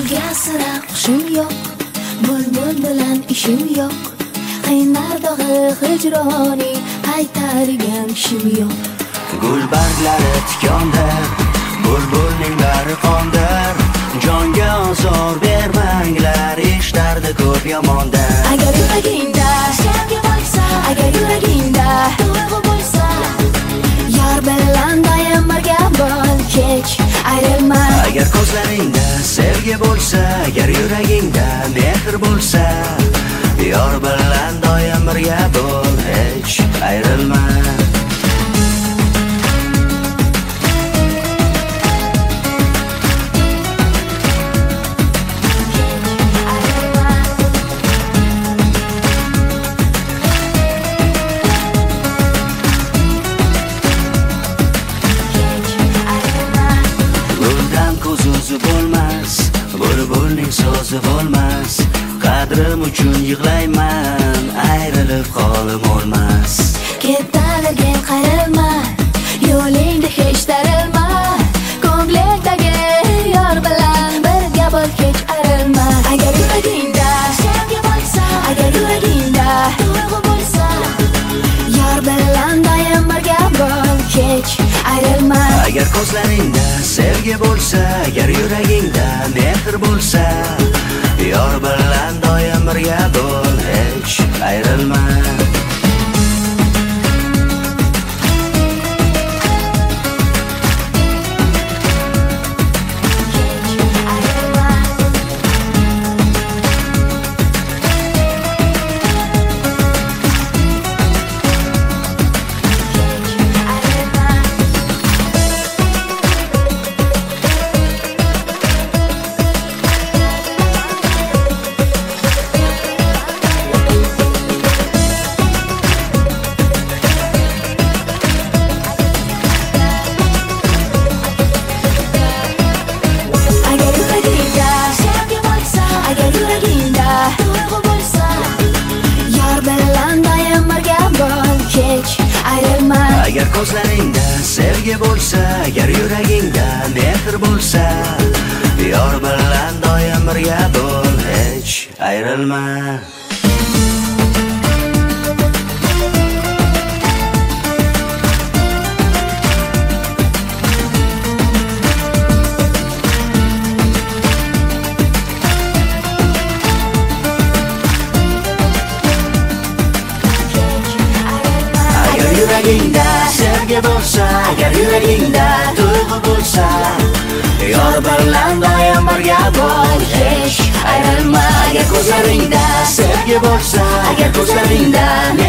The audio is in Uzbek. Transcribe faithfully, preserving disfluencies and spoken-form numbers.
Senga sira hushim yo'q, bulbul bilan ishim yo'q. Qaynar dog'i hijroning qaytargan ishim yo'q. Gul barglari tikondir, bulbulning bari qondir. Jonga ozor bermanglar, eshtardi ko'p yomondir. Agar yuragingda sevgi bo'lsa, agar yuragingda tuyg'u bo'lsa, yor bilan doim birga bo'l, kech ayrilma. Agar ko'zlaringda sevgi bo'lsa, agar yuragingda mehr bo'lsa, yor bilan doim birga bo'l, hech ayrilma. Bo'lmas, bulbulning so'zi bo'lmas. Qadrim uchun yig'layman, ayrilib qolim olmas. Ketdaliging qayrilma, yo'lingda hech tarilma. Ko'nglingdagi yor bilan birga bo'l, hech ayrilma. Agar yuragingda sevgi bo'lsa, agar yuragingda tuyg'u bo'lsa, yor bilan doim birga bo'l, hech ayrilma. Agar ko'zlaringda sevgi bo'lsa, agar yuragingda mehr bo'lsa, yor bilan doim birga bo'l, hech ayrilma. Agar ko'zlaringda sevgi bo'lsa, agar yuragingda mehr bo'lsa, yor bilan doim birga bo'l, hech ayrilma. Yuragingda sevgi bo'lsa, agar yuragingda tuyg'u bo'lsa, yor bilan doim birga bo'l, hech ayrilma. Agar ko'zlaringda sevgi bo'lsa, agar ko'zlaringda